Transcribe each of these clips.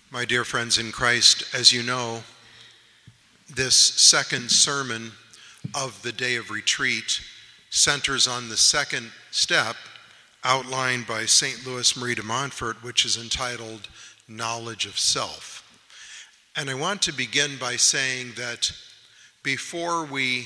My dear friends in Christ, as you know, this second sermon of the Day of Retreat centers on the second step outlined by St. Louis Marie de Montfort, which is entitled Knowledge of Self. And I want to begin by saying that before we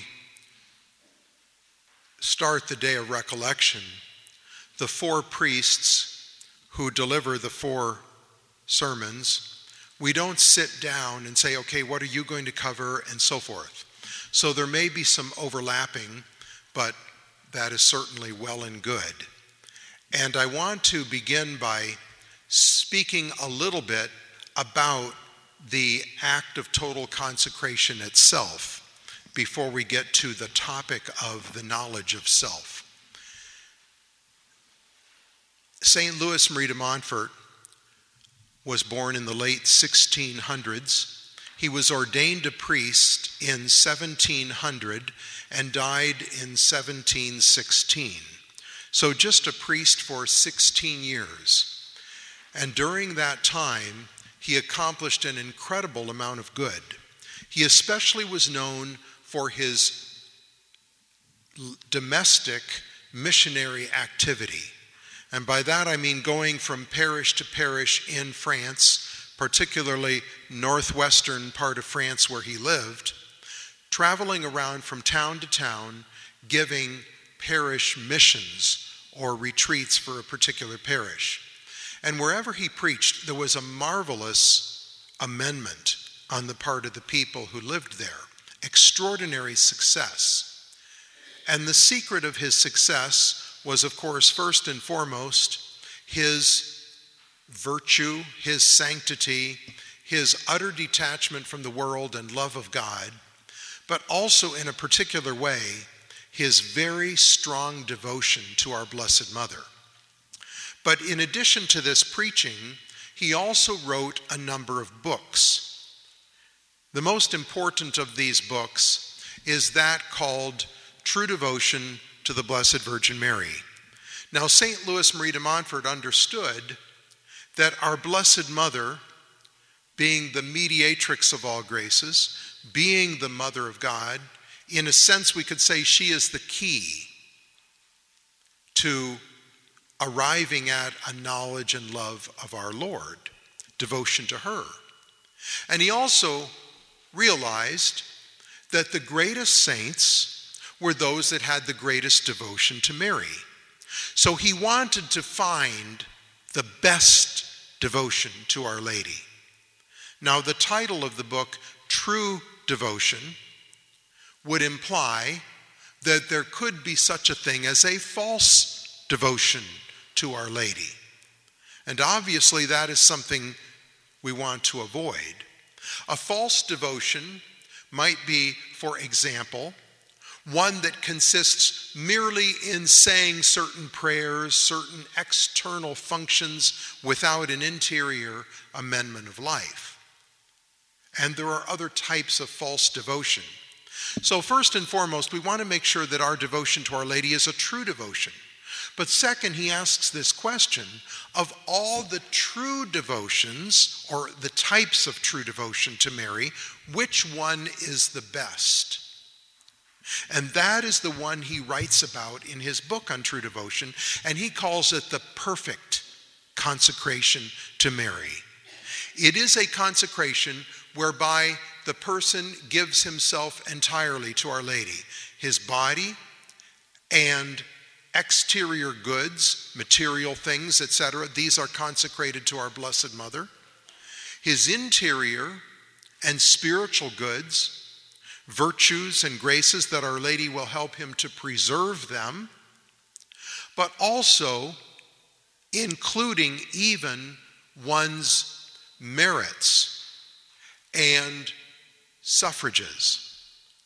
start the day of recollection, the four priests who deliver the four sermons, we don't sit down and say, okay, what are you going to cover, and so forth. So there may be some overlapping, but that is certainly well and good. And I want to begin by speaking a little bit about the act of total consecration itself before we get to the topic of the knowledge of self. St. Louis Marie de Montfort was born in the late 1600s. He was ordained a priest in 1700 and died in 1716. So just a priest for 16 years. And during that time, he accomplished an incredible amount of good. He especially was known for his domestic missionary activity. And by that I mean going from parish to parish in France, particularly northwestern part of France where he lived, traveling around from town to town, giving parish missions or retreats for a particular parish. And wherever he preached, there was a marvelous amendment on the part of the people who lived there. Extraordinary success. And the secret of his success was, of course, first and foremost, his virtue, his sanctity, his utter detachment from the world and love of God, but also in a particular way, his very strong devotion to our Blessed Mother. But in addition to this preaching, he also wrote a number of books. The most important of these books is that called True Devotion to the Blessed Virgin Mary. Now, St. Louis Marie de Montfort understood that our Blessed Mother, being the mediatrix of all graces, being the Mother of God, in a sense we could say she is the key to arriving at a knowledge and love of our Lord, devotion to her. And he also realized that the greatest saints were those that had the greatest devotion to Mary. So he wanted to find the best devotion to Our Lady. Now, the title of the book, True Devotion, would imply that there could be such a thing as a false devotion to Our Lady. And obviously that is something we want to avoid. A false devotion might be, for example, one that consists merely in saying certain prayers, certain external functions without an interior amendment of life. And there are other types of false devotion. So first and foremost, we want to make sure that our devotion to Our Lady is a true devotion. But second, he asks this question: of all the true devotions, or the types of true devotion to Mary, which one is the best? And that is the one he writes about in his book on true devotion, and he calls it the perfect consecration to Mary. It is a consecration whereby the person gives himself entirely to Our Lady. His body and exterior goods, material things, etc., these are consecrated to our Blessed Mother. His interior and spiritual goods, virtues and graces that Our Lady will help him to preserve them, but also including even one's merits and suffrages,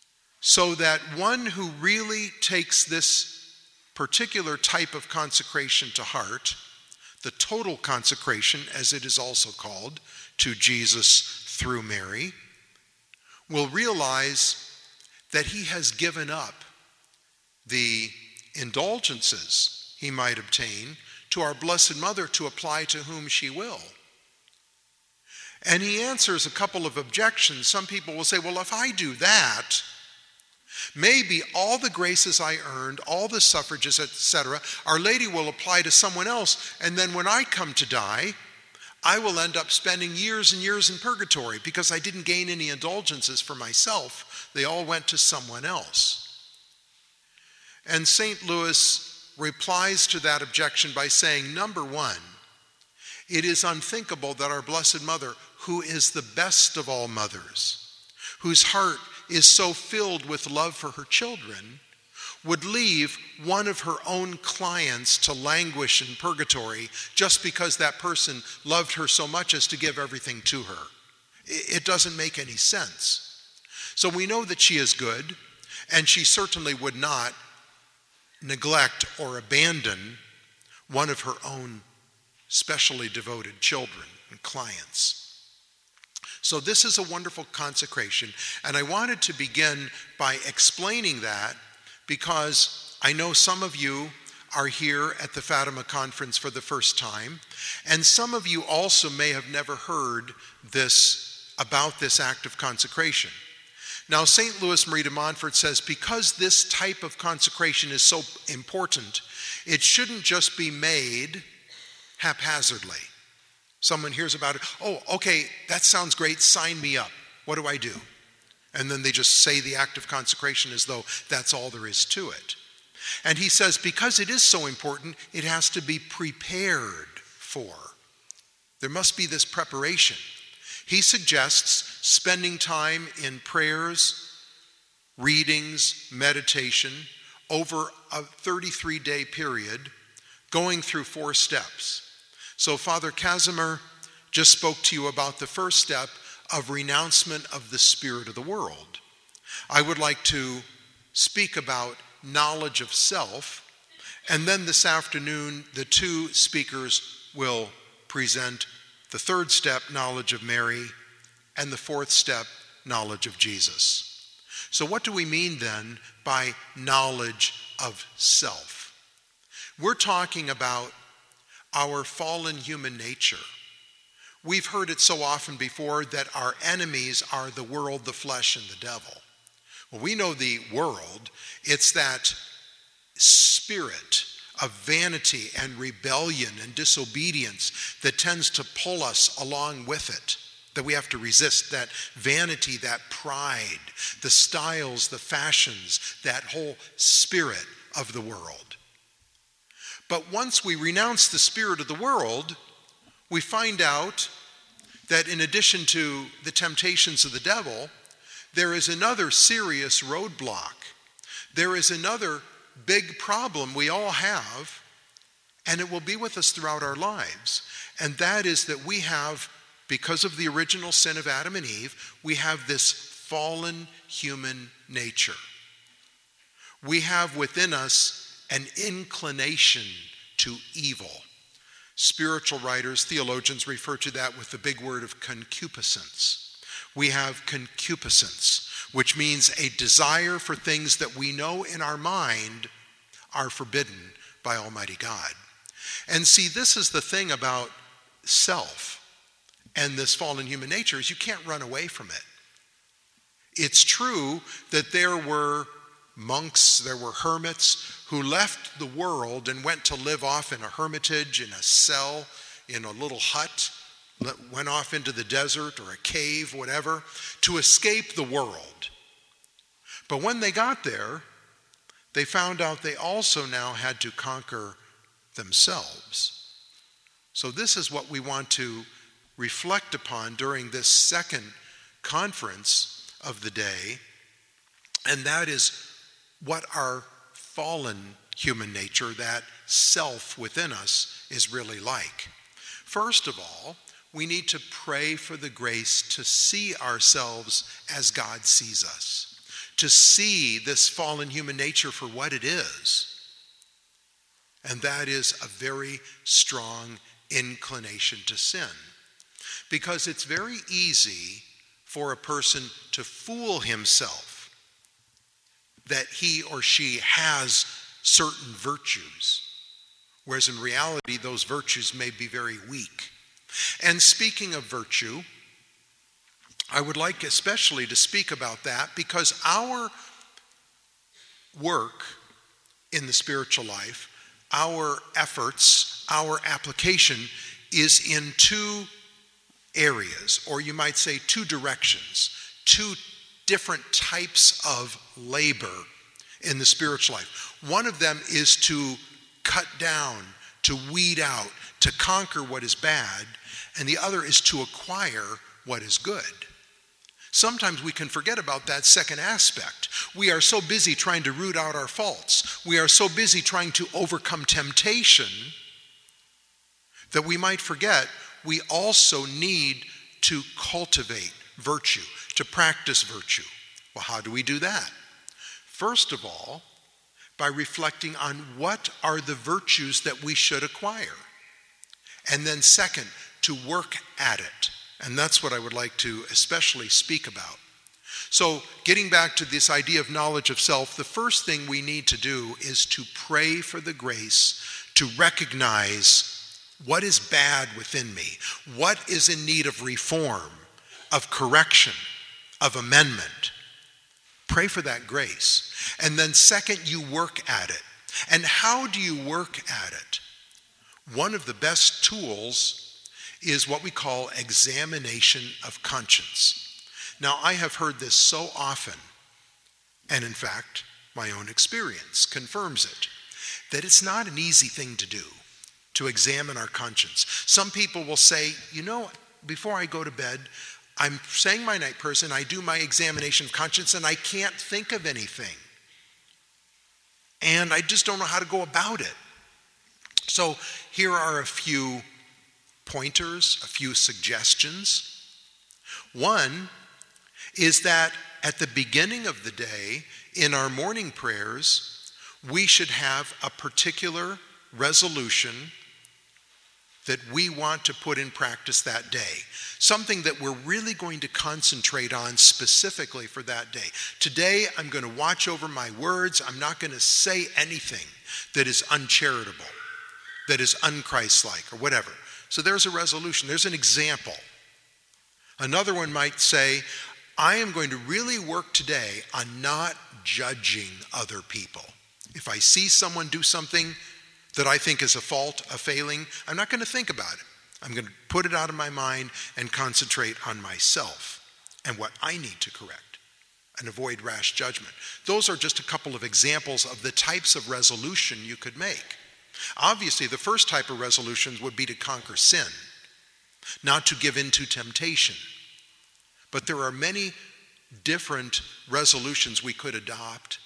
so that one who really takes this particular type of consecration to heart, the total consecration, as it is also called, to Jesus through Mary, will realize that he has given up the indulgences he might obtain to our Blessed Mother to apply to whom she will. And he answers a couple of objections. Some people will say, well, if I do that, maybe all the graces I earned, all the suffrages, etc., Our Lady will apply to someone else, and then when I come to die, I will end up spending years and years in purgatory because I didn't gain any indulgences for myself. They all went to someone else. And St. Louis replies to that objection by saying, number one, it is unthinkable that our Blessed Mother, who is the best of all mothers, whose heart is so filled with love for her children, would leave one of her own clients to languish in purgatory just because that person loved her so much as to give everything to her. It doesn't make any sense. So we know that she is good, and she certainly would not neglect or abandon one of her own specially devoted children and clients. So this is a wonderful consecration, and I wanted to begin by explaining that because I know some of you are here at the Fatima Conference for the first time, and some of you also may have never heard about this act of consecration. Now, St. Louis Marie de Montfort says because this type of consecration is so important, it shouldn't just be made haphazardly. Someone hears about it, oh, okay, that sounds great, sign me up. What do I do? And then they just say the act of consecration as though that's all there is to it. And he says because it is so important, it has to be prepared for. There must be this preparation. He suggests spending time in prayers, readings, meditation over a 33-day period, going through 4 steps. So Father Casimir just spoke to you about the first step of renouncement of the spirit of the world. I would like to speak about knowledge of self, and then this afternoon the 2 speakers will present the 3rd step, knowledge of Mary, and the 4th step, knowledge of Jesus. So what do we mean then by knowledge of self? We're talking about our fallen human nature. We've heard it so often before that our enemies are the world, the flesh, and the devil. Well, we know the world. It's that spirit of vanity and rebellion and disobedience that tends to pull us along with it, that we have to resist. That vanity, that pride, the styles, the fashions, that whole spirit of the world. But once we renounce the spirit of the world, we find out that in addition to the temptations of the devil, there is another serious roadblock. There is another big problem we all have, and it will be with us throughout our lives. And that is that we have, because of the original sin of Adam and Eve, we have this fallen human nature. We have within us an inclination to evil. Spiritual writers, theologians refer to that with the big word of concupiscence. We have concupiscence, which means a desire for things that we know in our mind are forbidden by Almighty God. And see, this is the thing about self and this fallen human nature, is you can't run away from it. It's true that there were monks, there were hermits who left the world and went to live off in a hermitage, in a cell, in a little hut, went off into the desert or a cave, whatever, to escape the world. But when they got there, they found out they also now had to conquer themselves. So this is what we want to reflect upon during this second conference of the day, and that is what our fallen human nature, that self within us, is really like. First of all, we need to pray for the grace to see ourselves as God sees us, to see this fallen human nature for what it is. And that is a very strong inclination to sin. Because it's very easy for a person to fool himself that he or she has certain virtues, whereas in reality those virtues may be very weak. And speaking of virtue, I would like especially to speak about that because our work in the spiritual life, our efforts, our application is in two areas, or you might say two directions, two different types of labor in the spiritual life. One of them is to cut down, to weed out, to conquer what is bad, and the other is to acquire what is good. Sometimes we can forget about that second aspect. We are so busy trying to root out our faults. We are so busy trying to overcome temptation that we might forget we also need to cultivate virtue, to practice virtue. Well, how do we do that? First of all, by reflecting on what are the virtues that we should acquire. And then second, to work at it. And that's what I would like to especially speak about. So getting back to this idea of knowledge of self, the first thing we need to do is to pray for the grace to recognize what is bad within me, what is in need of reform, of correction, of amendment. Pray for that grace. And then second, you work at it. And how do you work at it? One of the best tools is what we call examination of conscience. Now, I have heard this so often, and in fact, my own experience confirms it, that it's not an easy thing to do, to examine our conscience. Some people will say, before I go to bed, I'm saying my night prayers and I do my examination of conscience and I can't think of anything. And I just don't know how to go about it. So here are a few pointers, a few suggestions. One is that at the beginning of the day, in our morning prayers, we should have a particular resolution that we want to put in practice that day. Something that we're really going to concentrate on specifically for that day. Today, I'm going to watch over my words. I'm not going to say anything that is uncharitable, that is unchristlike, or whatever. So there's a resolution. There's an example. Another one might say, I am going to really work today on not judging other people. If I see someone do something that I think is a fault, a failing, I'm not going to think about it. I'm going to put it out of my mind and concentrate on myself and what I need to correct and avoid rash judgment. Those are just a couple of examples of the types of resolution you could make. Obviously, the first type of resolutions would be to conquer sin, not to give in to temptation. But there are many different resolutions we could adopt,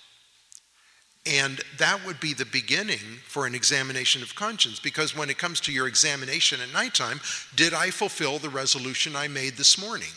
and that would be the beginning for an examination of conscience, because when it comes to your examination at nighttime, did I fulfill the resolution I made this morning?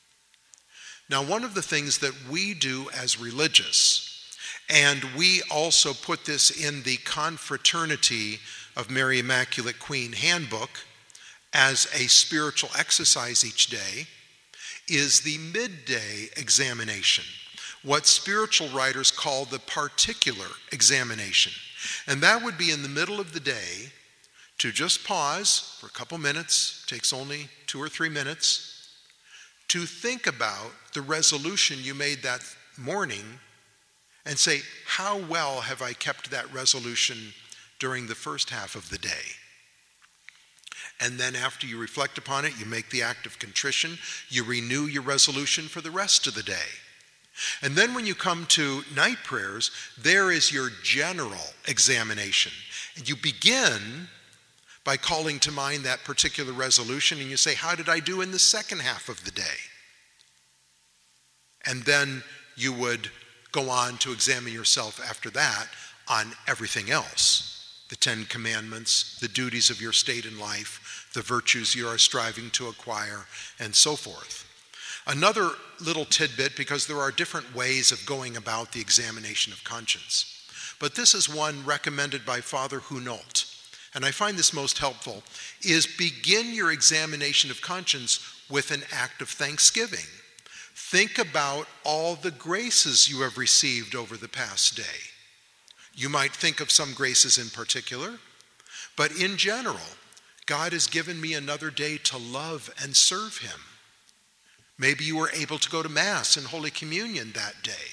Now, one of the things that we do as religious, and we also put this in the Confraternity of Mary Immaculate Queen handbook as a spiritual exercise each day, is the midday examination, what spiritual writers call the particular examination. And that would be in the middle of the day to just pause for a couple minutes, takes only 2 or 3 minutes, to think about the resolution you made that morning and say, how well have I kept that resolution during the first half of the day? And then after you reflect upon it, you make the act of contrition, you renew your resolution for the rest of the day. And then when you come to night prayers, there is your general examination. And you begin by calling to mind that particular resolution and you say, how did I do in the second half of the day? And then you would go on to examine yourself after that on everything else. The 10 Commandments, the duties of your state in life, the virtues you are striving to acquire, and so forth. Another little tidbit, because there are different ways of going about the examination of conscience, but this is one recommended by Father Hunolt, and I find this most helpful, is begin your examination of conscience with an act of thanksgiving. Think about all the graces you have received over the past day. You might think of some graces in particular, but in general, God has given me another day to love and serve him. Maybe you were able to go to Mass and Holy Communion that day.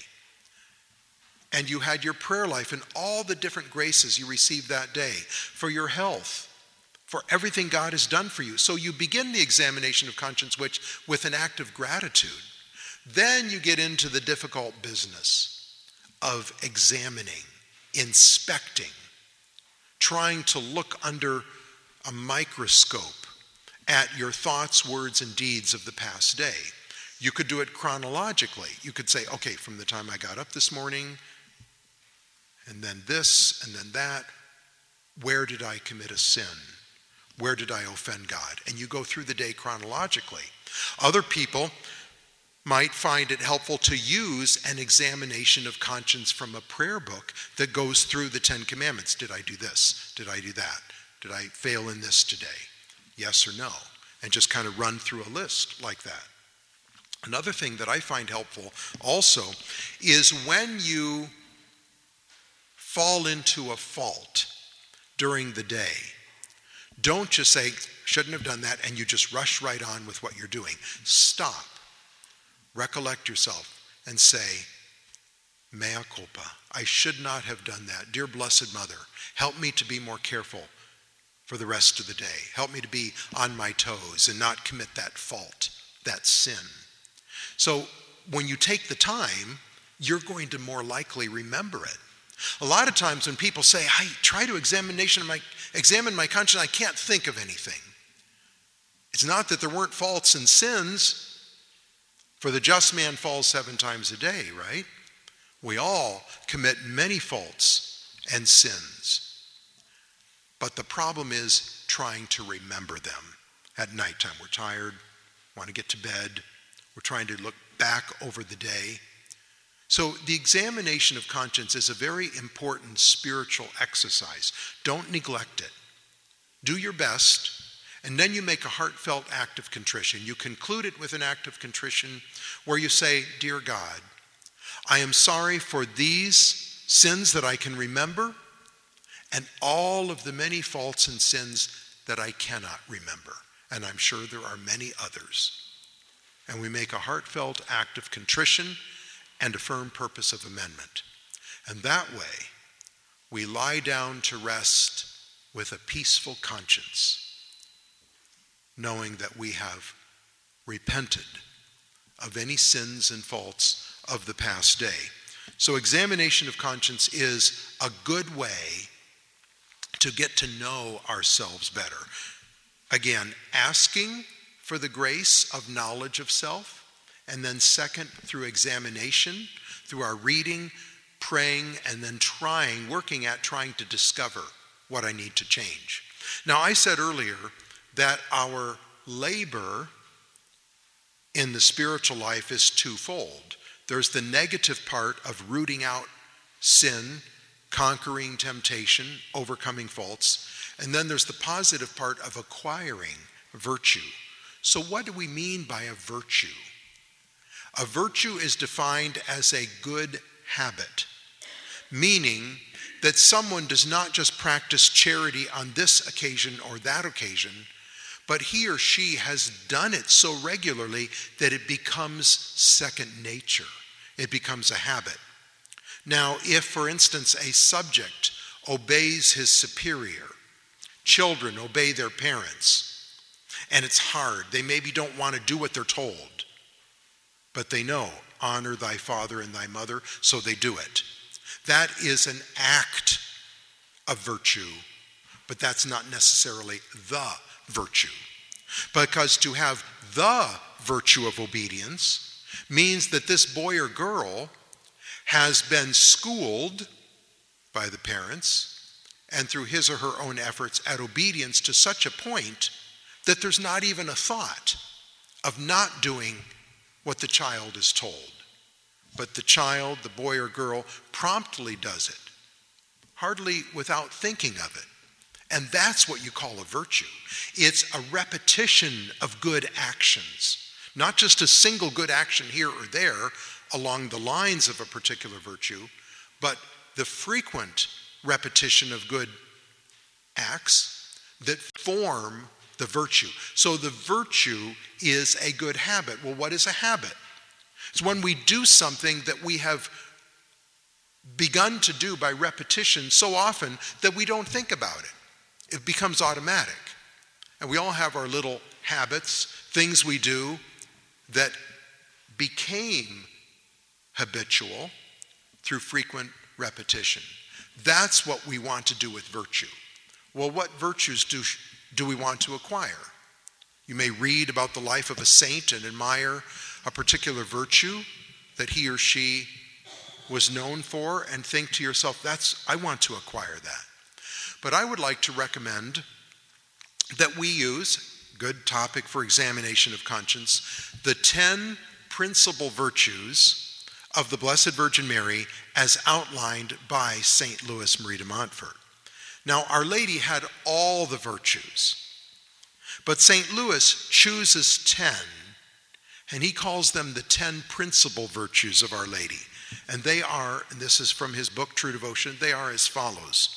And you had your prayer life and all the different graces you received that day for your health, for everything God has done for you. So you begin the examination of conscience with an act of gratitude. Then you get into the difficult business of examining, inspecting, trying to look under a microscope at your thoughts, words, and deeds of the past day. You could do it chronologically. You could say, okay, from the time I got up this morning, and then this, and then that, where did I commit a sin? Where did I offend God? And you go through the day chronologically. Other people might find it helpful to use an examination of conscience from a prayer book that goes through the 10 Commandments. Did I do this? Did I do that? Did I fail in this today? Yes or no? And just kind of run through a list like that. Another thing that I find helpful also is when you fall into a fault during the day, don't just say, shouldn't have done that, and you just rush right on with what you're doing. Stop. Recollect yourself and say, mea culpa. I should not have done that. Dear Blessed Mother, help me to be more careful for the rest of the day. Help me to be on my toes and not commit that fault, that sin. So when you take the time, you're going to more likely remember it. A lot of times when people say, I try to examine my conscience, I can't think of anything. It's not that there weren't faults and sins. For the just man falls 7 times a day, right? We all commit many faults and sins. But the problem is trying to remember them. At nighttime, we're tired, want to get to bed. We're trying to look back over the day. So the examination of conscience is a very important spiritual exercise. Don't neglect it. Do your best. And then you make a heartfelt act of contrition. You conclude it with an act of contrition where you say, Dear God, I am sorry for these sins that I can remember and all of the many faults and sins that I cannot remember. And I'm sure there are many others. And we make a heartfelt act of contrition and a firm purpose of amendment. And that way, we lie down to rest with a peaceful conscience, knowing that we have repented of any sins and faults of the past day. So examination of conscience is a good way to get to know ourselves better. Again, asking for the grace of knowledge of self, and then second, through examination, through our reading, praying, and then trying to discover what I need to change. Now, I said earlier that our labor in the spiritual life is twofold. There's the negative part of rooting out sin, conquering temptation, overcoming faults, and then there's the positive part of acquiring virtue. So what do we mean by a virtue? A virtue is defined as a good habit, meaning that someone does not just practice charity on this occasion or that occasion, but he or she has done it so regularly that it becomes second nature. It becomes a habit. Now, if, for instance, a subject obeys his superior, children obey their parents, and it's hard. They maybe don't want to do what they're told, but they know, honor thy father and thy mother, so they do it. That is an act of virtue, but that's not necessarily the virtue. Because to have the virtue of obedience means that this boy or girl has been schooled by the parents and through his or her own efforts at obedience to such a point that there's not even a thought of not doing what the child is told. But the child, the boy or girl, promptly does it, hardly without thinking of it. And that's what you call a virtue. It's a repetition of good actions, not just a single good action here or there along the lines of a particular virtue, but the frequent repetition of good acts that form the virtue. So the virtue is a good habit. Well, what is a habit? It's when we do something that we have begun to do by repetition so often that we don't think about it. It becomes automatic. And we all have our little habits, things we do that became habitual through frequent repetition. That's what we want to do with virtue. Well, what virtues do we want to acquire? You may read about the life of a saint and admire a particular virtue that he or she was known for and think to yourself, I want to acquire that. But I would like to recommend that we use, good topic for examination of conscience, the 10 principal virtues of the Blessed Virgin Mary as outlined by St. Louis Marie de Montfort. Now, Our Lady had all the virtues, but St. Louis chooses 10, and he calls them the 10 principal virtues of Our Lady. And they are, and this is from his book, True Devotion, they are as follows: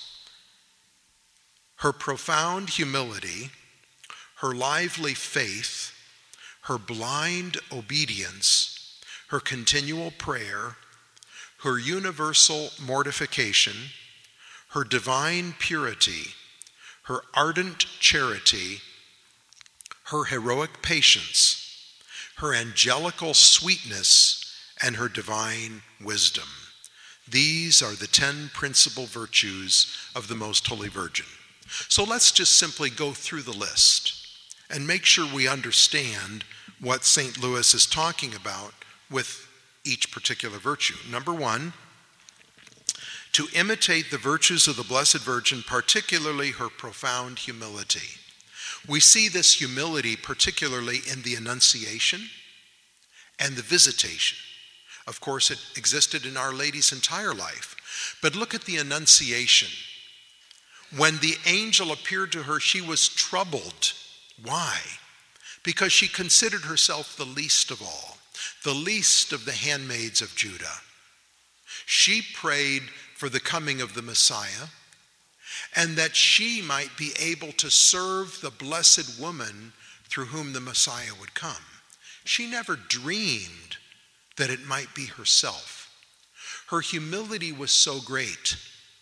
her profound humility, her lively faith, her blind obedience, her continual prayer, her universal mortification, her divine purity, her ardent charity, her heroic patience, her angelical sweetness, and her divine wisdom. These are the 10 principal virtues of the Most Holy Virgin. So let's just simply go through the list and make sure we understand what St. Louis is talking about with each particular virtue. Number 1, to imitate the virtues of the Blessed Virgin, particularly her profound humility. We see this humility particularly in the Annunciation and the Visitation. Of course, it existed in Our Lady's entire life. But look at the Annunciation. When the angel appeared to her, she was troubled. Why? Because she considered herself the least of all, the least of the handmaids of Judah. She prayed for the coming of the Messiah, and that she might be able to serve the blessed woman through whom the Messiah would come. She never dreamed that it might be herself. Her humility was so great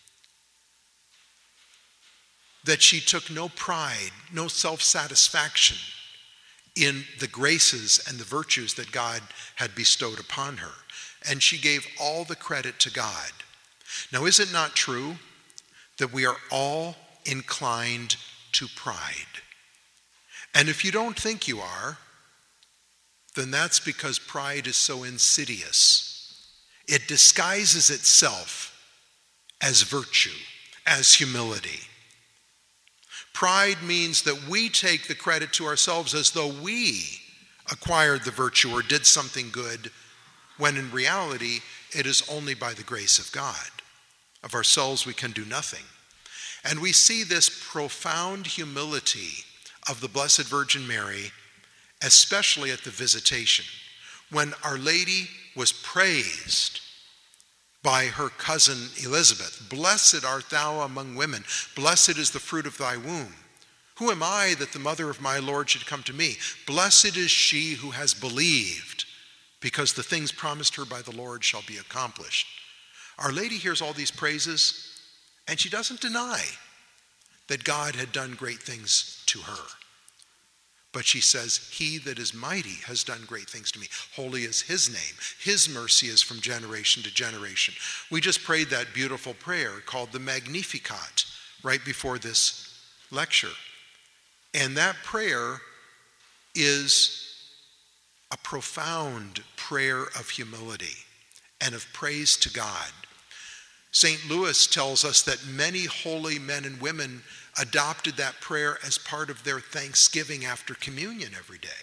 that she took no pride, no self-satisfaction in the graces and the virtues that God had bestowed upon her. And she gave all the credit to God. Now, is it not true that we are all inclined to pride? And if you don't think you are, then that's because pride is so insidious. It disguises itself as virtue, as humility. Pride means that we take the credit to ourselves as though we acquired the virtue or did something good, when in reality, it is only by the grace of God. Of ourselves, we can do nothing. And we see this profound humility of the Blessed Virgin Mary, especially at the Visitation, when Our Lady was praised by her cousin Elizabeth. Blessed art thou among women. Blessed is the fruit of thy womb. Who am I that the mother of my Lord should come to me? Blessed is she who has believed, because the things promised her by the Lord shall be accomplished. Our Lady hears all these praises, and she doesn't deny that God had done great things to her. But she says, he that is mighty has done great things to me. Holy is his name. His mercy is from generation to generation. We just prayed that beautiful prayer called the Magnificat right before this lecture. And that prayer is a profound prayer of humility and of praise to God. St. Louis tells us that many holy men and women adopted that prayer as part of their thanksgiving after communion every day.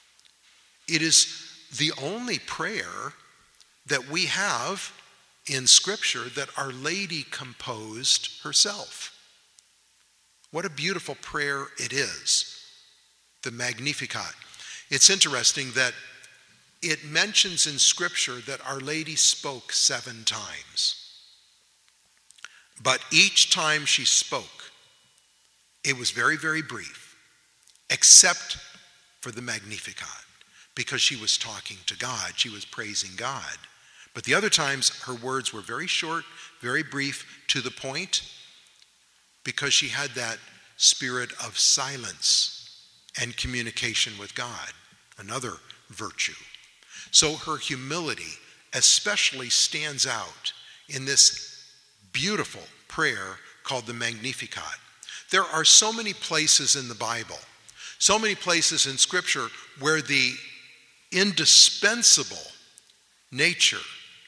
It is the only prayer that we have in Scripture that Our Lady composed herself. What a beautiful prayer it is, the Magnificat. It's interesting that it mentions in Scripture that Our Lady spoke 7 times. But each time she spoke, it was very, very brief. except for the Magnificat, because she was talking to God. She was praising God. But the other times, her words were very short, very brief, to the point, because she had that spirit of silence and communication with God, another virtue. So her humility especially stands out in this beautiful prayer called the Magnificat. There are so many places in the Bible, so many places in Scripture where the indispensable nature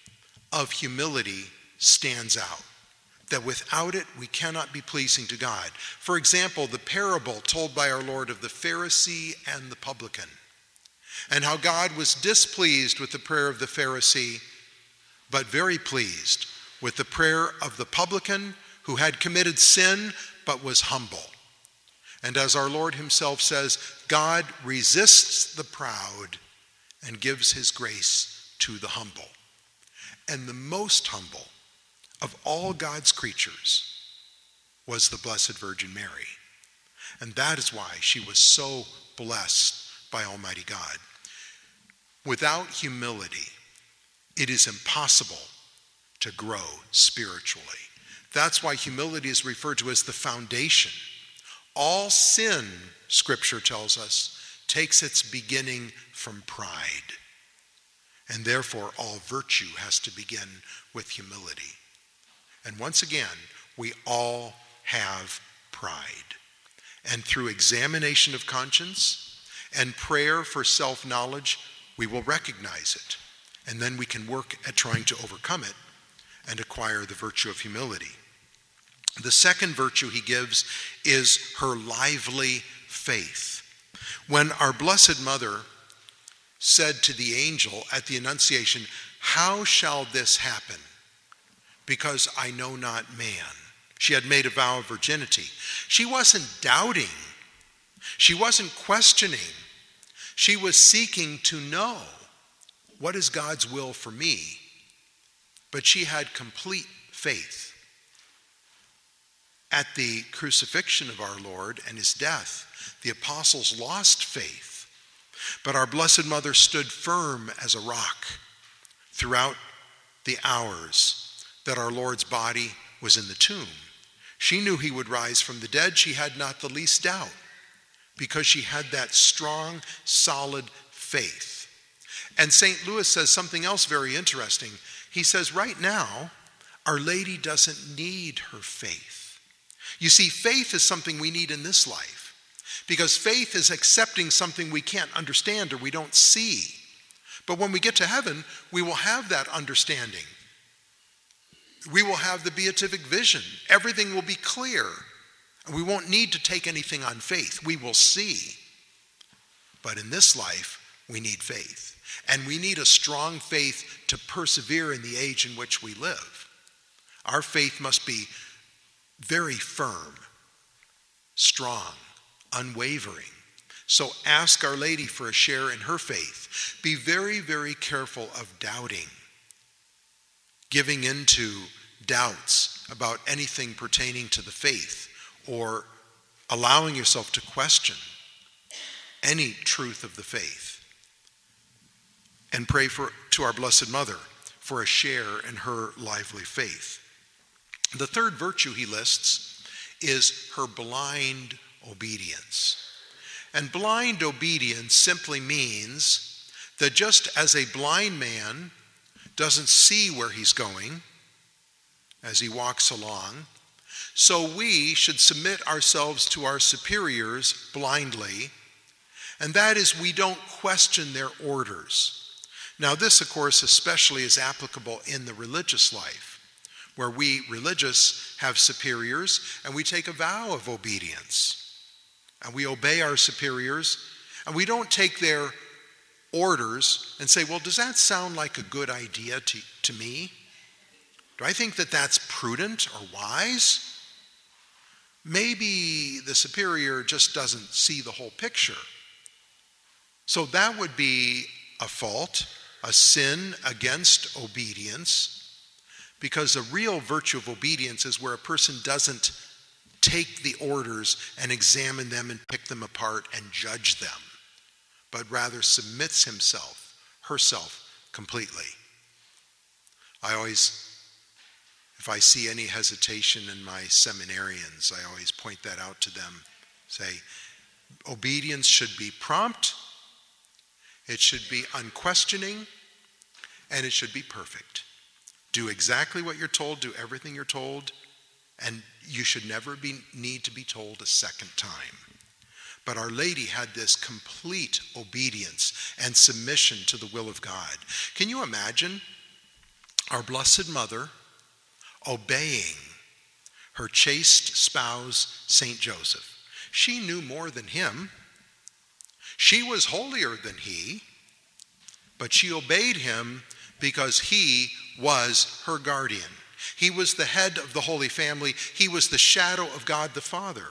of humility stands out, that without it we cannot be pleasing to God. For example, the parable told by our Lord of the Pharisee and the publican, and how God was displeased with the prayer of the Pharisee, but very pleased with the prayer of the publican who had committed sin but was humble. And as our Lord himself says, God resists the proud and gives his grace to the humble. And the most humble of all God's creatures was the Blessed Virgin Mary. And that is why she was so blessed by Almighty God. Without humility, it is impossible to grow spiritually. That's why humility is referred to as the foundation. All sin, Scripture tells us, takes its beginning from pride. And therefore, all virtue has to begin with humility. And once again, we all have pride. And through examination of conscience and prayer for self-knowledge, we will recognize it. And then we can work at trying to overcome it and acquire the virtue of humility. The second virtue he gives is her lively faith. When our Blessed Mother said to the angel at the Annunciation, "How shall this happen? Because I know not man." She had made a vow of virginity. She wasn't doubting. She wasn't questioning. She was seeking to know, what is God's will for me? But she had complete faith. At the crucifixion of our Lord and his death, the apostles lost faith. But our Blessed Mother stood firm as a rock throughout the hours that our Lord's body was in the tomb. She knew he would rise from the dead. She had not the least doubt, because she had that strong, solid faith. And St. Louis says something else very interesting. He says, right now, Our Lady doesn't need her faith. You see, faith is something we need in this life, because faith is accepting something we can't understand or we don't see. But when we get to heaven, we will have that understanding. We will have the beatific vision. Everything will be clear. And we won't need to take anything on faith. We will see. But in this life, we need faith. And we need a strong faith to persevere in the age in which we live. Our faith must be very firm, strong, unwavering. So ask Our Lady for a share in her faith. Be very, very careful of doubting, giving into doubts about anything pertaining to the faith, or allowing yourself to question any truth of the faith. And pray to our Blessed Mother for a share in her lively faith. The third virtue he lists is her blind obedience. And blind obedience simply means that just as a blind man doesn't see where he's going as he walks along, so we should submit ourselves to our superiors blindly, and that is, we don't question their orders. Now this, of course, especially is applicable in the religious life, where we religious have superiors and we take a vow of obedience. And we obey our superiors, and we don't take their orders and say, well, does that sound like a good idea to me? Do I think that that's prudent or wise? Maybe the superior just doesn't see the whole picture. So that would be a fault, a sin against obedience, because the real virtue of obedience is where a person doesn't take the orders and examine them and pick them apart and judge them, but rather submits herself completely. I always, if I see any hesitation in my seminarians, I always point that out to them. Say, obedience should be prompt, it should be unquestioning, and it should be perfect. Do exactly what you're told, do everything you're told, and you should never need to be told a second time. But Our Lady had this complete obedience and submission to the will of God. Can you imagine our Blessed Mother obeying her chaste spouse, Saint Joseph? She knew more than him. She was holier than he, but she obeyed him because he was her guardian. He was the head of the Holy Family. He was the shadow of God the Father.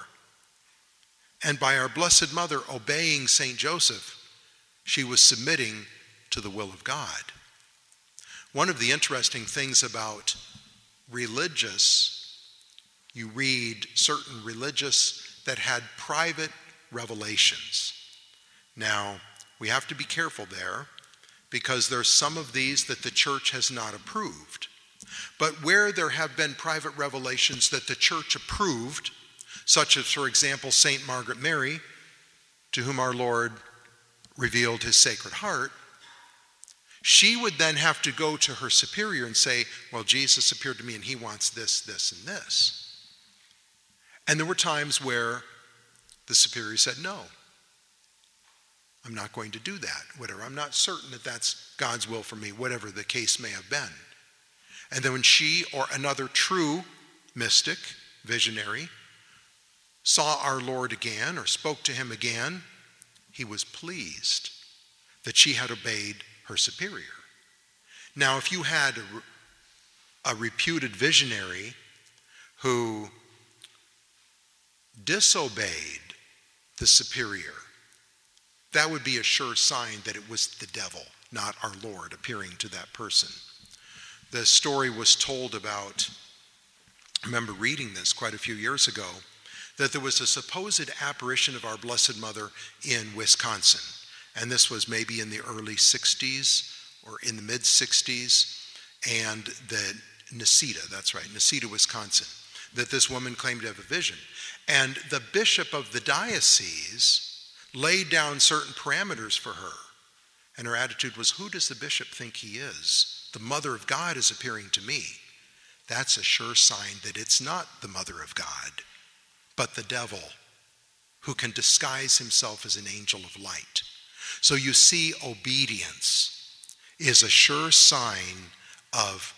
And by our Blessed Mother obeying Saint Joseph, she was submitting to the will of God. One of the interesting things about religious, you read certain religious that had private revelations. Now, we have to be careful there because there's some of these that the church has not approved. But where there have been private revelations that the church approved, such as, for example, St. Margaret Mary, to whom our Lord revealed his Sacred Heart, she would then have to go to her superior and say, well, Jesus appeared to me and he wants this, this, and this. And there were times where the superior said, no, I'm not going to do that, whatever. I'm not certain that that's God's will for me, whatever the case may have been. And then when she or another true mystic, visionary, saw our Lord again or spoke to him again, he was pleased that she had obeyed her superior. Now, if you had a reputed visionary who disobeyed the superior, that would be a sure sign that it was the devil, not our Lord, appearing to that person. The story was told about, I remember reading this quite a few years ago, that there was a supposed apparition of our Blessed Mother in Wisconsin. And this was maybe in the early 60s or in the mid 60s. And the Necedah, Wisconsin, that this woman claimed to have a vision. And the bishop of the diocese laid down certain parameters for her. And her attitude was, who does the bishop think he is? The Mother of God is appearing to me. That's a sure sign that it's not the Mother of God, but the devil, who can disguise himself as an angel of light. So you see, obedience is a sure sign of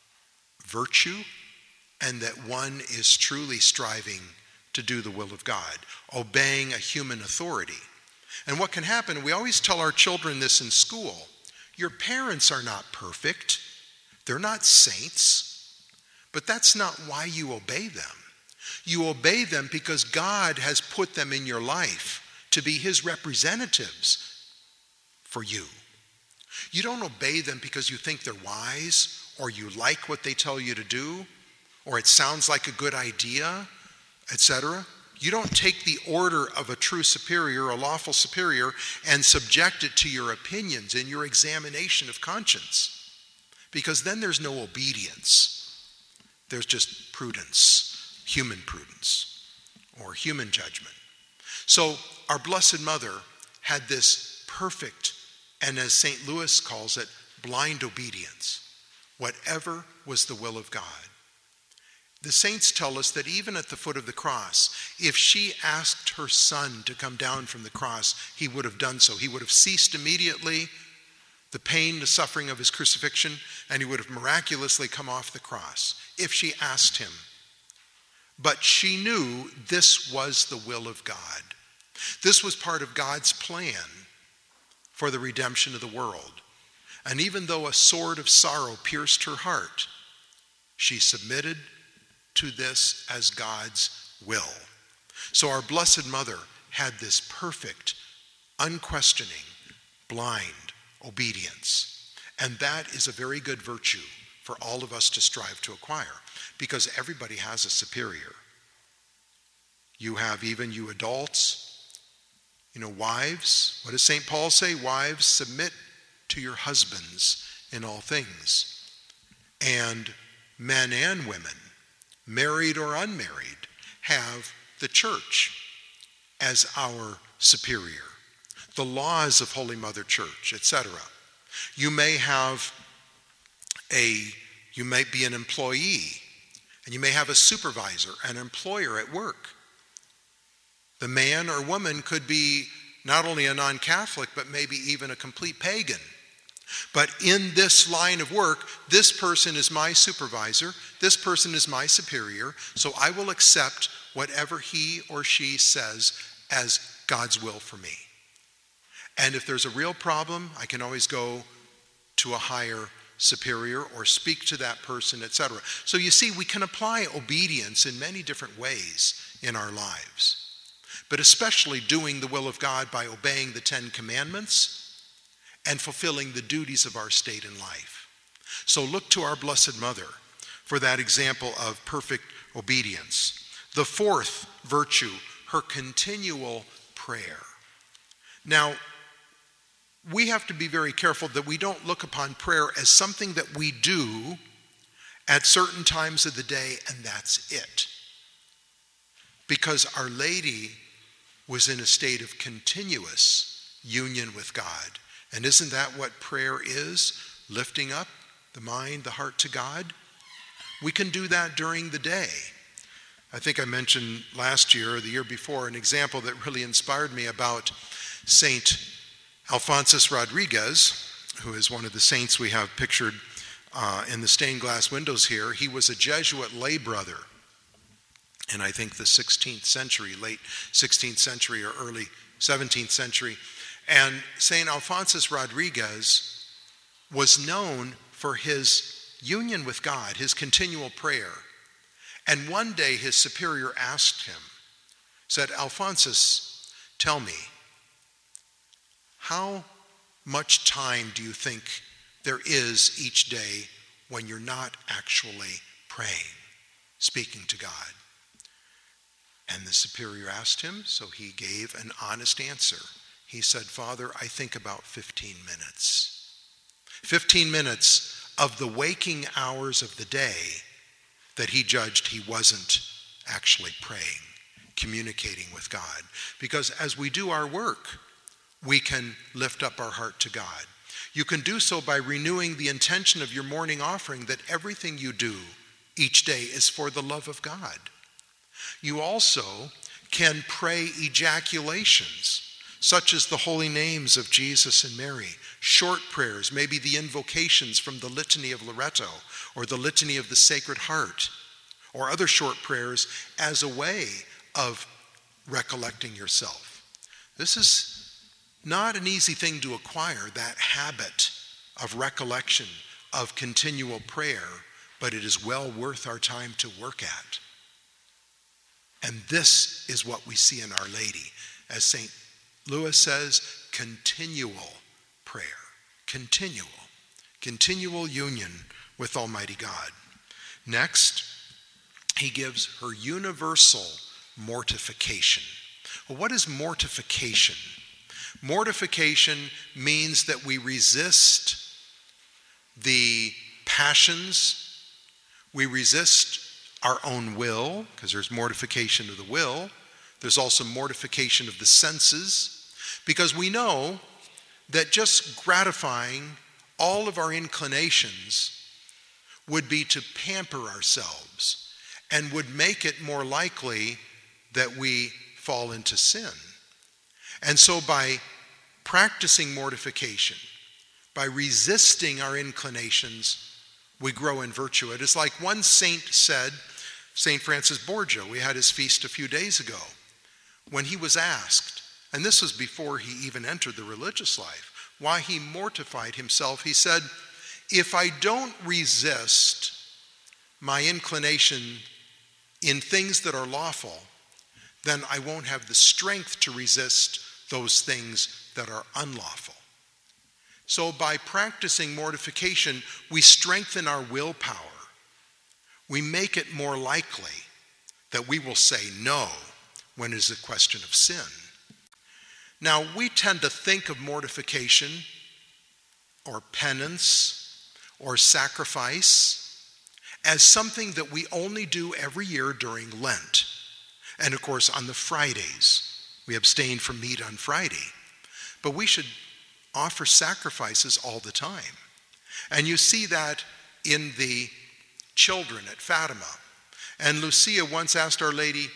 virtue and that one is truly striving to do the will of God, obeying a human authority. And what can happen, we always tell our children this in school, your parents are not perfect, they're not saints, but that's not why you obey them. You obey them because God has put them in your life to be his representatives for you. You don't obey them because you think they're wise or you like what they tell you to do or it sounds like a good idea, etc. You don't take the order of a true superior, a lawful superior, and subject it to your opinions and your examination of conscience. Because then there's no obedience. There's just prudence, human prudence, or human judgment. So our Blessed Mother had this perfect, and as St. Louis calls it, blind obedience. Whatever was the will of God. The saints tell us that even at the foot of the cross, if she asked her son to come down from the cross, he would have done so. He would have ceased immediately the pain, the suffering of his crucifixion, and he would have miraculously come off the cross if she asked him. But she knew this was the will of God. This was part of God's plan for the redemption of the world. And even though a sword of sorrow pierced her heart, she submitted to this as God's will. So our Blessed Mother had this perfect, unquestioning, blind obedience. And that is a very good virtue for all of us to strive to acquire, because everybody has a superior. You have even you adults, wives. What does St. Paul say? Wives, submit to your husbands in all things. And men and women, married or unmarried, have the church as our superior. The laws of Holy Mother Church, etc. You may be an employee, and you may have a supervisor, an employer at work. The man or woman could be not only a non-Catholic, but maybe even a complete pagan. But in this line of work, this person is my supervisor, this person is my superior, so I will accept whatever he or she says as God's will for me. And if there's a real problem, I can always go to a higher superior or speak to that person, etc. So you see, we can apply obedience in many different ways in our lives, but especially doing the will of God by obeying the 10 Commandments and fulfilling the duties of our state in life. So look to our Blessed Mother for that example of perfect obedience. The fourth virtue, her continual prayer. Now, we have to be very careful that we don't look upon prayer as something that we do at certain times of the day and that's it. Because Our Lady was in a state of continuous union with God. And isn't that what prayer is? Lifting up the mind, the heart to God? We can do that during the day. I think I mentioned last year or the year before an example that really inspired me about Saint Alphonsus Rodriguez, who is one of the saints we have pictured in the stained glass windows here. He was a Jesuit lay brother in, I think, the 16th century, late 16th century or early 17th century. And St. Alphonsus Rodriguez was known for his union with God, his continual prayer. And one day his superior asked him, said, Alphonsus, tell me, how much time do you think there is each day when you're not actually praying, speaking to God? And the superior asked him, so he gave an honest answer. He said, Father, I think about 15 minutes. 15 minutes of the waking hours of the day that he judged he wasn't actually praying, communicating with God. Because as we do our work, we can lift up our heart to God. You can do so by renewing the intention of your morning offering that everything you do each day is for the love of God. You also can pray ejaculations, such as the holy names of Jesus and Mary, short prayers, maybe the invocations from the Litany of Loreto or the Litany of the Sacred Heart, or other short prayers as a way of recollecting yourself. This is not an easy thing to acquire, that habit of recollection, of continual prayer, but it is well worth our time to work at. And this is what we see in Our Lady. As St. Louis says, continual prayer. Continual union with Almighty God. Next, he gives her universal mortification. Well, what is mortification? Mortification means that we resist the passions, we resist our own will, because there's mortification of the will. There's also mortification of the senses, because we know that just gratifying all of our inclinations would be to pamper ourselves and would make it more likely that we fall into sin. And so by practicing mortification, by resisting our inclinations, we grow in virtue. It is like one saint said, St. Francis Borgia, we had his feast a few days ago, when he was asked, and this was before he even entered the religious life, why he mortified himself. He said, if I don't resist my inclination in things that are lawful, then I won't have the strength to resist those things that are unlawful. So by practicing mortification, we strengthen our willpower. We make it more likely that we will say no when it is a question of sin. Now, we tend to think of mortification or penance or sacrifice as something that we only do every year during Lent. And of course, on the Fridays. We abstain from meat on Friday. But we should offer sacrifices all the time. And you see that in the children at Fatima. And Lucia once asked Our Lady,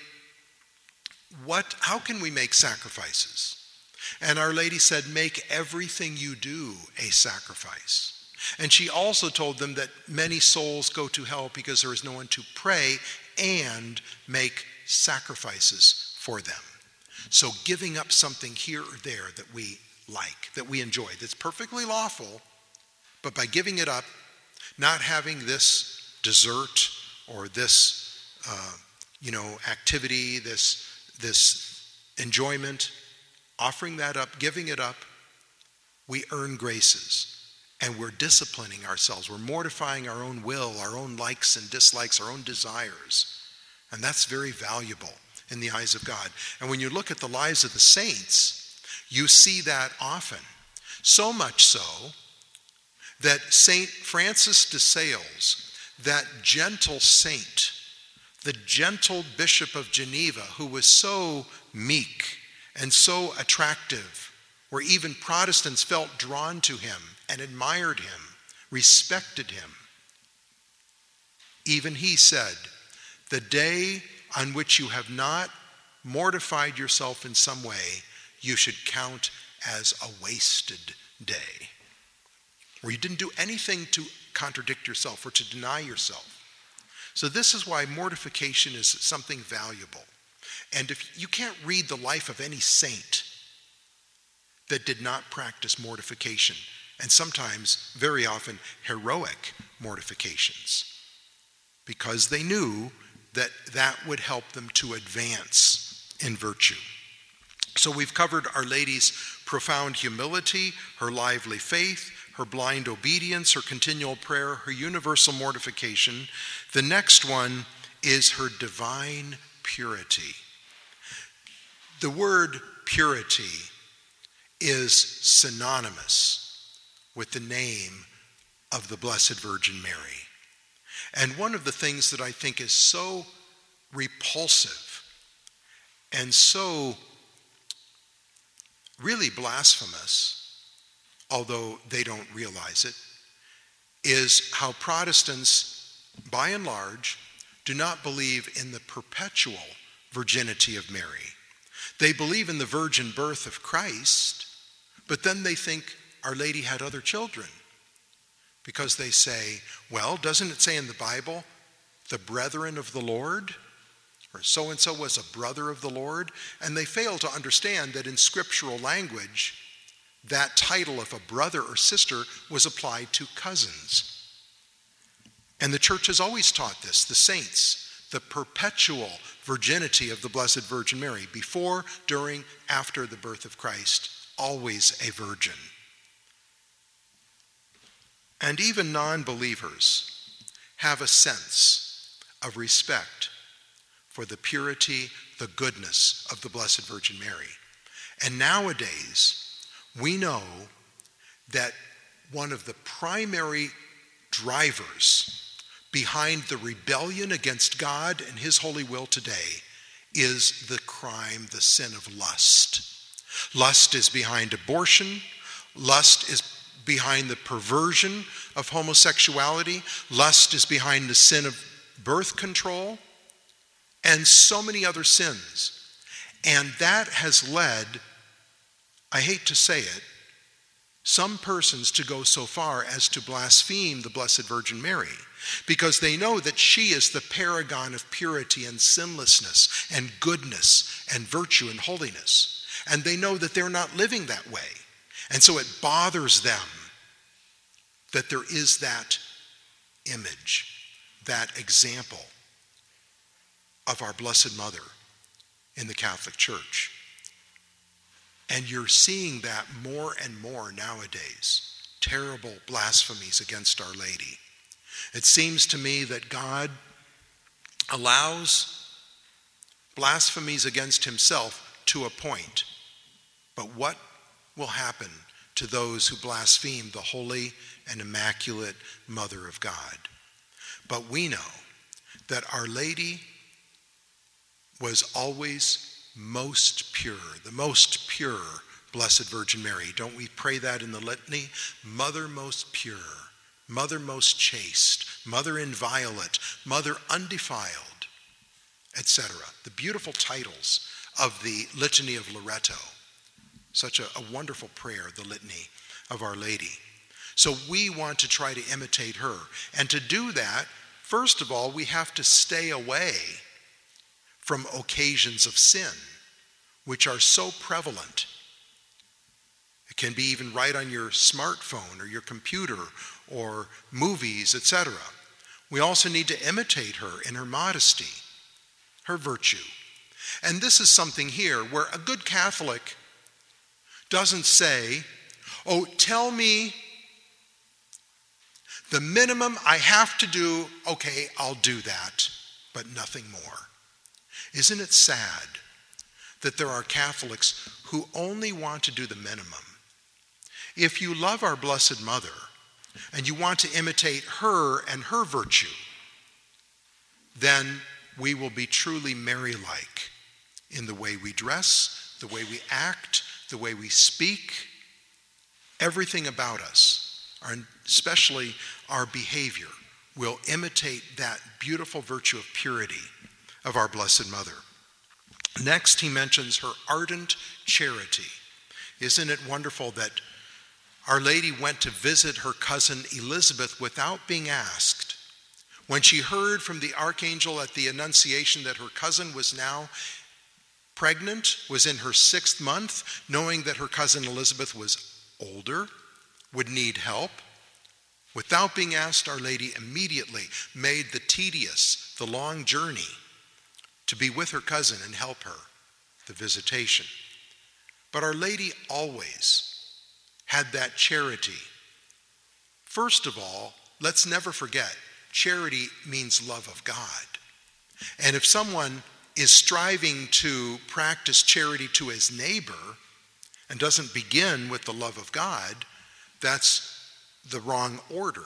how can we make sacrifices? And Our Lady said, make everything you do a sacrifice. And she also told them that many souls go to hell because there is no one to pray and make sacrifices for them. So giving up something here or there that we like, that we enjoy, that's perfectly lawful, but by giving it up, not having this dessert or this activity, this enjoyment, offering that up, giving it up, we earn graces. And we're disciplining ourselves. We're mortifying our own will, our own likes and dislikes, our own desires. And that's very valuable in the eyes of God. And when you look at the lives of the saints, you see that often. So much so that St. Francis de Sales, that gentle saint, the gentle Bishop of Geneva, who was so meek and so attractive, where even Protestants felt drawn to him and admired him, respected him. Even he said, the day on which you have not mortified yourself in some way, you should count as a wasted day, where you didn't do anything to contradict yourself or to deny yourself. So this is why mortification is something valuable. And if you can't read the life of any saint that did not practice mortification, and sometimes, very often, heroic mortifications, because they knew that that would help them to advance in virtue. So we've covered Our Lady's profound humility, her lively faith, her blind obedience, her continual prayer, her universal mortification. The next one is her divine purity. The word purity is synonymous with the name of the Blessed Virgin Mary. And one of the things that I think is so repulsive and so really blasphemous, although they don't realize it, is how Protestants, by and large, do not believe in the perpetual virginity of Mary. They believe in the virgin birth of Christ, but then they think Our Lady had other children. Because they say, well, doesn't it say in the Bible, the brethren of the Lord? Or so-and-so was a brother of the Lord? And they fail to understand that in scriptural language, that title of a brother or sister was applied to cousins. And the church has always taught this, the saints, the perpetual virginity of the Blessed Virgin Mary, before, during, after the birth of Christ, always a virgin. And even non-believers have a sense of respect for the purity, the goodness of the Blessed Virgin Mary. And nowadays, we know that one of the primary drivers behind the rebellion against God and his holy will today is the crime, the sin of lust. Lust is behind abortion. Lust is behind the perversion of homosexuality. Lust is behind the sin of birth control, and so many other sins. And that has led, I hate to say it, some persons to go so far as to blaspheme the Blessed Virgin Mary, because they know that she is the paragon of purity and sinlessness and goodness and virtue and holiness. And they know that they're not living that way. And so it bothers them that there is that image, that example of our Blessed Mother in the Catholic Church. And you're seeing that more and more nowadays. Terrible blasphemies against Our Lady. It seems to me that God allows, blasphemies against himself to a point. But what will happen to those who blaspheme the holy and immaculate Mother of God? But we know that Our Lady was always most pure, the most pure Blessed Virgin Mary. Don't we pray that in the litany? Mother most pure, Mother most chaste, Mother inviolate, Mother undefiled, etc. The beautiful titles of the Litany of Loreto. Such a wonderful prayer, the Litany of Our Lady. So we want to try to imitate her. And to do that, first of all, we have to stay away from occasions of sin, which are so prevalent. It can be even right on your smartphone or your computer or movies, etc. We also need to imitate her in her modesty, her virtue. And this is something here where a good Catholic doesn't say, oh, tell me the minimum I have to do, okay, I'll do that, but nothing more. Isn't it sad that there are Catholics who only want to do the minimum? If you love our Blessed Mother and you want to imitate her and her virtue, then we will be truly Mary-like in the way we dress, the way we act, the way we speak. Everything about us, especially our behavior, will imitate that beautiful virtue of purity of our Blessed Mother. Next, he mentions her ardent charity. Isn't it wonderful that Our Lady went to visit her cousin Elizabeth without being asked? When she heard from the archangel at the Annunciation that her cousin was now pregnant, was in her 6th month, knowing that her cousin Elizabeth was older, would need help, without being asked, Our Lady immediately made the long journey to be with her cousin and help her, the visitation. But Our Lady always had that charity. First of all, let's never forget, charity means love of God. And if someone is striving to practice charity to his neighbor and doesn't begin with the love of God, that's the wrong order.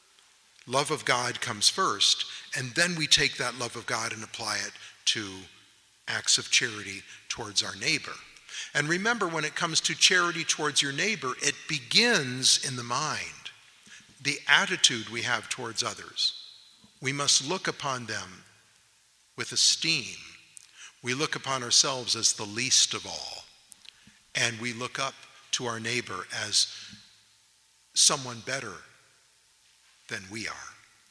Love of God comes first, and then we take that love of God and apply it to acts of charity towards our neighbor. And remember, when it comes to charity towards your neighbor, it begins in the mind, the attitude we have towards others. We must look upon them with esteem. We look upon ourselves as the least of all, and we look up to our neighbor as someone better than we are.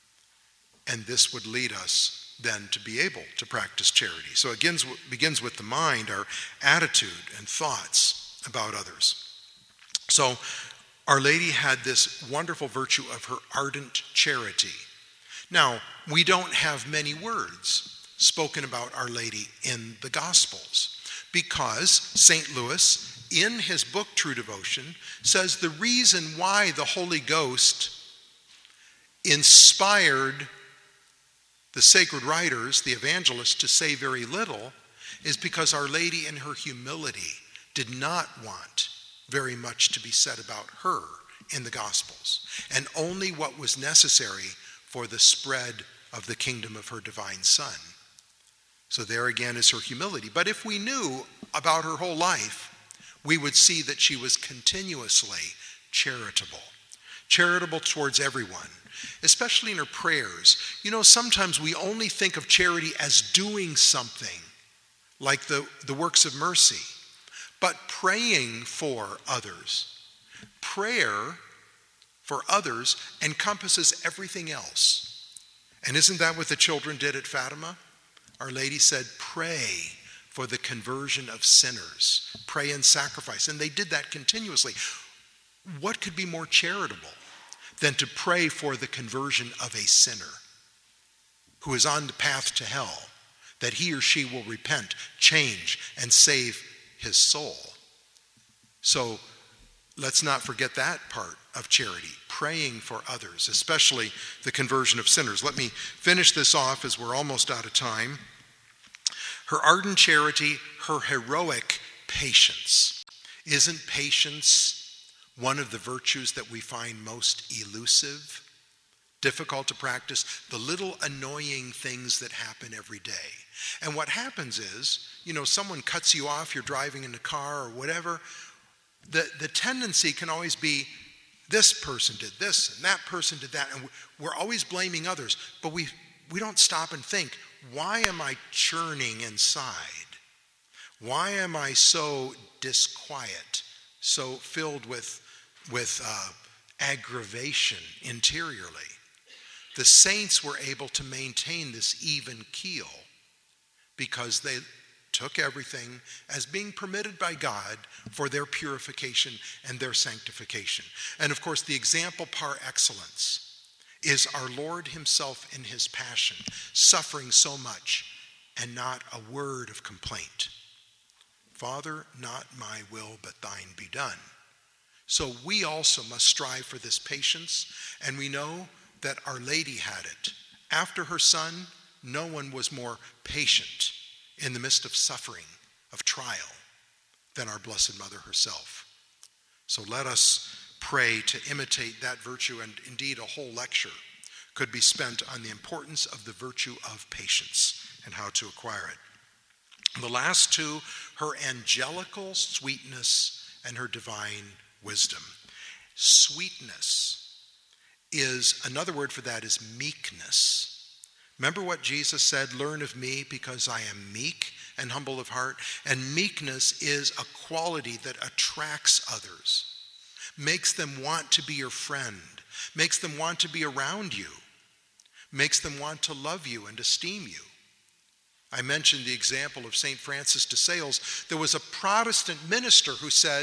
And this would lead us then to be able to practice charity. So it begins with the mind, our attitude and thoughts about others. So Our Lady had this wonderful virtue of her ardent charity. Now, we don't have many words spoken about Our Lady in the Gospels because St. Louis, in his book True Devotion, says the reason why the Holy Ghost inspired the sacred writers, the evangelists, to say very little is because Our Lady in her humility did not want very much to be said about her in the Gospels, and only what was necessary for the spread of the kingdom of her divine Son. So there again is her humility. But if we knew about her whole life, we would see that she was continuously charitable towards everyone, especially in her prayers. You know, sometimes we only think of charity as doing something, like the works of mercy, but praying for others. Prayer for others encompasses everything else. And isn't that what the children did at Fatima? Our Lady said, pray for the conversion of sinners. Pray and sacrifice. And they did that continuously. What could be more charitable than to pray for the conversion of a sinner who is on the path to hell, that he or she will repent, change, and save his soul? So let's not forget that part of charity, praying for others, especially the conversion of sinners. Let me finish this off as we're almost out of time. her ardent charity, her heroic patience. Isn't patience one of the virtues that we find most elusive, difficult to practice? The little annoying things that happen every day. And what happens is, someone cuts you off, you're driving in a car or whatever. The tendency can always be, this person did this and that person did that, and we're always blaming others, but we don't stop and think, why am I churning inside? Why am I so disquiet, so filled with aggravation interiorly? The saints were able to maintain this even keel because they took everything as being permitted by God for their purification and their sanctification. And of course, the example par excellence is our Lord himself in his passion, suffering so much and not a word of complaint. Father, not my will, but thine be done. So we also must strive for this patience, and we know that Our Lady had it. After her son, no one was more patient in the midst of suffering, of trial, than our Blessed Mother herself. So let us pray to imitate that virtue, and indeed a whole lecture could be spent on the importance of the virtue of patience and how to acquire it. The last two, her angelical sweetness and her divine wisdom. Sweetness is, another word for that is meekness. Remember what Jesus said, learn of me because I am meek and humble of heart. And meekness is a quality that attracts others, makes them want to be your friend, makes them want to be around you, makes them want to love you and esteem you. I mentioned the example of St. Francis de Sales. There was a Protestant minister who said,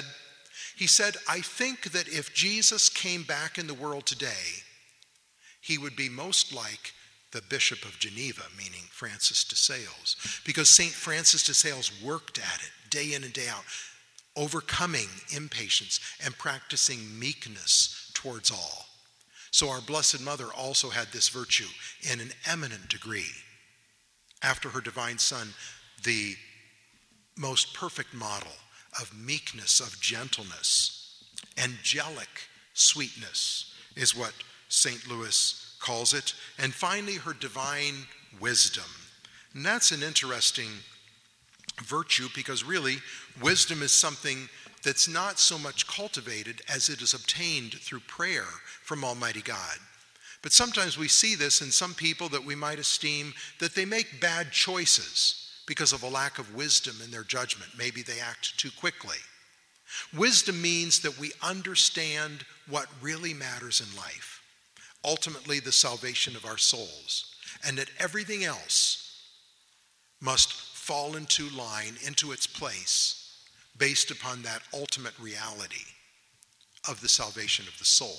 I think that if Jesus came back in the world today, he would be most like the Bishop of Geneva, meaning Francis de Sales, because St. Francis de Sales worked at it day in and day out, overcoming impatience and practicing meekness towards all. So our Blessed Mother also had this virtue in an eminent degree. After her divine Son, the most perfect model of meekness, of gentleness, angelic sweetness is what St. Louis calls it. And finally, her divine wisdom. And that's an interesting virtue, because really, wisdom is something that's not so much cultivated as it is obtained through prayer from Almighty God. But sometimes we see this in some people that we might esteem that they make bad choices because of a lack of wisdom in their judgment. Maybe they act too quickly. Wisdom means that we understand what really matters in life, ultimately the salvation of our souls, and that everything else must fall into line, into its place, based upon that ultimate reality of the salvation of the soul.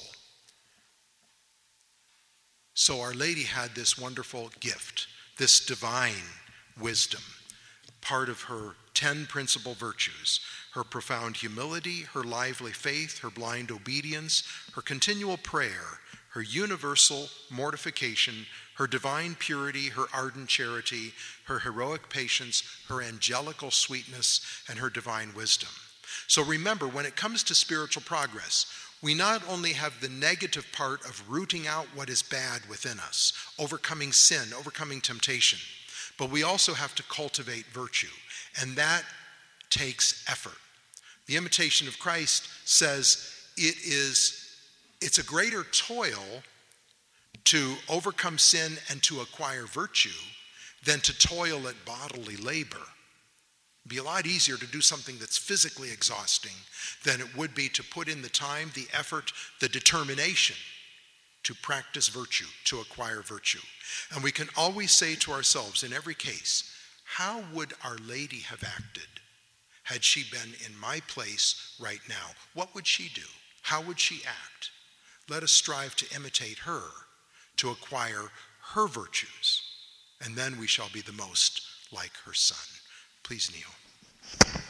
So Our Lady had this wonderful gift, this divine wisdom, part of her 10 principal virtues: her profound humility, her lively faith, her blind obedience, her continual prayer, her universal mortification, her divine purity, her ardent charity, her heroic patience, her angelical sweetness, and her divine wisdom. So remember, when it comes to spiritual progress, we not only have the negative part of rooting out what is bad within us, overcoming sin, overcoming temptation, but we also have to cultivate virtue, and that takes effort. The Imitation of Christ says it's a greater toil to overcome sin and to acquire virtue than to toil at bodily labor. It'd be a lot easier to do something that's physically exhausting than it would be to put in the time, the effort, the determination to practice virtue, to acquire virtue. And we can always say to ourselves in every case, how would Our Lady have acted had she been in my place right now? What would she do? How would she act? Let us strive to imitate her, to acquire her virtues, and then we shall be the most like her Son. Please kneel.